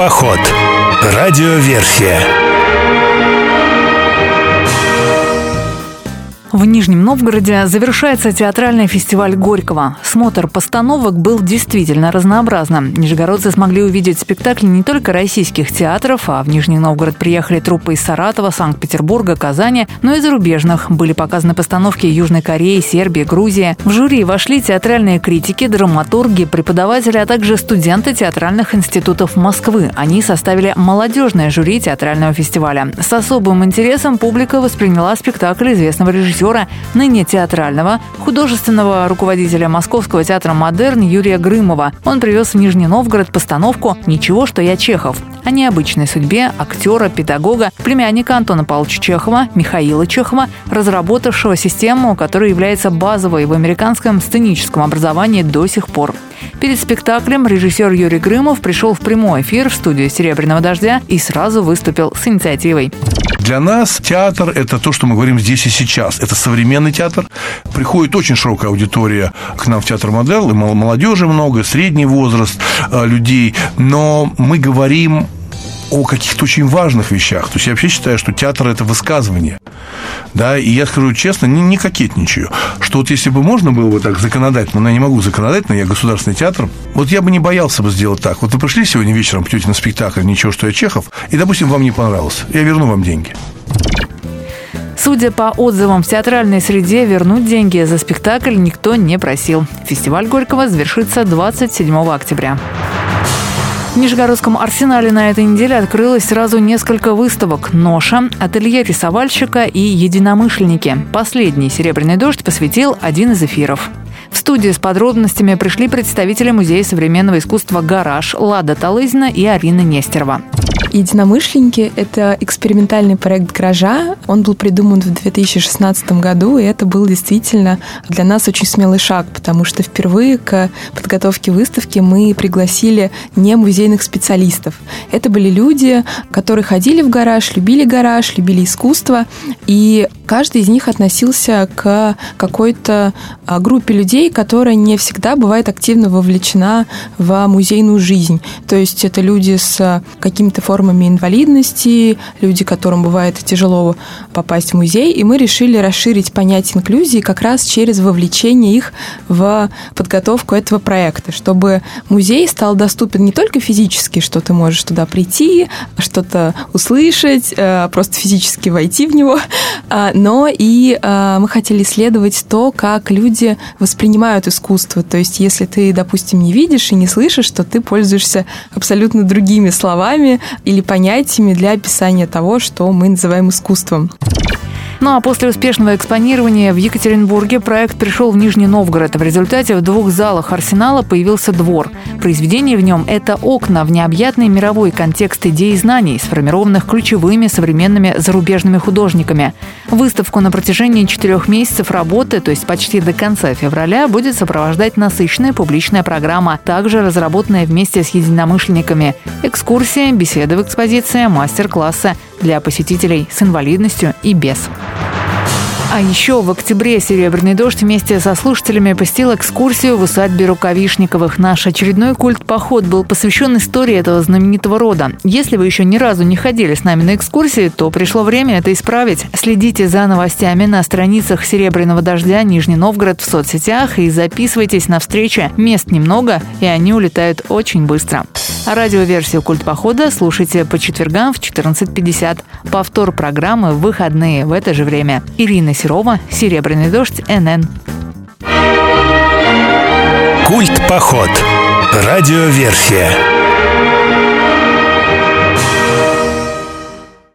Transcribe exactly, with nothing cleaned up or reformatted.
поход. Радиоверсия. В Нижнем Новгороде завершается театральный фестиваль Горького. Смотр постановок был действительно разнообразным. Нижегородцы смогли увидеть спектакли не только российских театров, а в Нижний Новгород приехали труппы из Саратова, Санкт-Петербурга, Казани, но и зарубежных. Были показаны постановки Южной Кореи, Сербии, Грузии. В жюри вошли театральные критики, драматурги, преподаватели, а также студенты театральных институтов Москвы. Они составили молодежное жюри театрального фестиваля. С особым интересом публика восприняла спектакль известного режиссера, ныне театрального, художественного руководителя Московского театра «Модерн» Юрия Грымова. Он привез в Нижний Новгород постановку «Ничего, что я Чехов» о необычной судьбе актера, педагога, племянника Антона Павловича Чехова, Михаила Чехова, разработавшего систему, которая является базовой в американском сценическом образовании до сих пор. Перед спектаклем режиссер Юрий Грымов пришел в прямой эфир в студию «Серебряного дождя» и сразу выступил с инициативой. Для нас театр – это то, что мы говорим здесь и сейчас. Это современный театр. Приходит очень широкая аудитория к нам в театр «Модерн», и молодежи много, средний возраст людей. Но мы говорим о каких-то очень важных вещах. То есть я вообще считаю, что театр – это высказывание. Да, и я скажу честно, не, не кокетничаю, что вот если бы можно было бы так законодательно, но я не могу законодательно, я государственный театр, вот я бы не боялся бы сделать так. Вот вы пришли сегодня вечером, пьете на спектакль «Ничего, что я Чехов», и, допустим, вам не понравилось. Я верну вам деньги. Судя по отзывам в театральной среде, вернуть деньги за спектакль никто не просил. Фестиваль Горького завершится двадцать седьмого октября. В Нижегородском арсенале на этой неделе открылось сразу несколько выставок: «Ноша», «Ателье рисовальщика» и «Единомышленники». Последний «Серебряный дождь» посвятил один из эфиров. В студию с подробностями пришли представители Музея современного искусства «Гараж» Лада Талызина и Арина Нестерова. «Единомышленники» — это экспериментальный проект «Гаража». Он был придуман в две тысячи шестнадцатом году, и это был действительно для нас очень смелый шаг, потому что впервые к подготовке выставки мы пригласили не музейных специалистов. Это были люди, которые ходили в гараж, любили гараж, любили искусство, и каждый из них относился к какой-то группе людей, которая не всегда бывает активно вовлечена в музейную жизнь. То есть это люди с какими-то формами инвалидности, люди, которым бывает тяжело попасть в музей, и мы решили расширить понятие инклюзии как раз через вовлечение их в подготовку этого проекта, чтобы музей стал доступен не только физически, что ты можешь туда прийти, что-то услышать, просто физически войти в него, но и мы хотели исследовать то, как люди воспринимают искусство. То есть если ты, допустим, не видишь и не слышишь, то ты пользуешься абсолютно другими словами или понятиями для описания того, что мы называем искусством. Ну а после успешного экспонирования в Екатеринбурге проект пришел в Нижний Новгород. В результате в двух залах арсенала появился двор. Произведение в нем – это окна в необъятный мировой контекст идей и знаний, сформированных ключевыми современными зарубежными художниками. Выставку на протяжении четырех месяцев работы, то есть почти до конца февраля, будет сопровождать насыщенная публичная программа, также разработанная вместе с единомышленниками. Экскурсии, беседы в экспозиции, мастер-классы для посетителей с инвалидностью и без. А еще в октябре «Серебряный дождь» вместе со слушателями посетил экскурсию в усадьбе Рукавишниковых. Наш очередной культ-поход был посвящен истории этого знаменитого рода. Если вы еще ни разу не ходили с нами на экскурсии, то пришло время это исправить. Следите за новостями на страницах «Серебряного дождя» Нижний Новгород в соцсетях и записывайтесь на встречи. Мест немного, и они улетают очень быстро. А радиоверсию «Культ-похода» слушайте по четвергам в четырнадцать пятьдесят. Повтор программы в выходные в это же время. Ирина Серова, «Серебряный дождь», эн эн. Культ-поход. Радиоверсия.